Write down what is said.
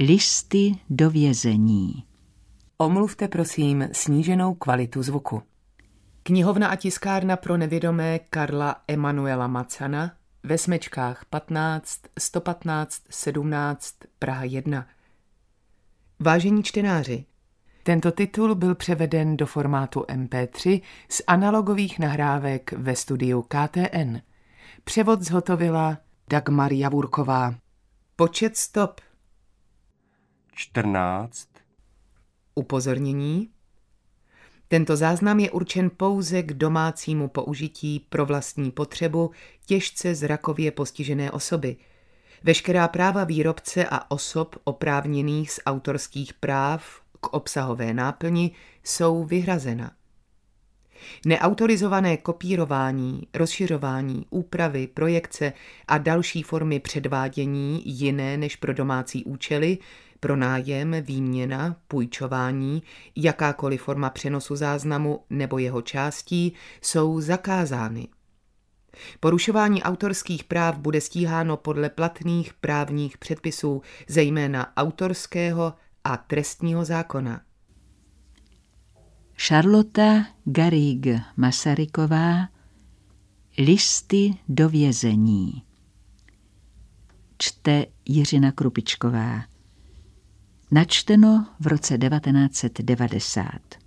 Listy do vězení. Omluvte prosím sníženou kvalitu zvuku. Knihovna a tiskárna pro nevědomé Karla Emanuela Macana ve Smečkách 15 115 17 Praha 1. Vážení čtenáři, tento titul byl převeden do formátu MP3 z analogových nahrávek ve studiu KTN. Převod zhotovila Dagmar Javurková. Počet stop 14. Upozornění. Tento záznam je určen pouze k domácímu použití pro vlastní potřebu těžce zrakově postižené osoby. Veškerá práva výrobce a osob oprávněných z autorských práv k obsahové náplni jsou vyhrazena. Neautorizované kopírování, rozšiřování, úpravy, projekce a další formy předvádění jiné než pro domácí účely, pronájem, výměna, půjčování, jakákoliv forma přenosu záznamu nebo jeho částí jsou zakázány. Porušování autorských práv bude stíháno podle platných právních předpisů, zejména autorského a trestního zákona. Charlotte Garrigue Masaryková. Listy do vězení. Čte Jiřina Krupičková. Načteno v roce 1990.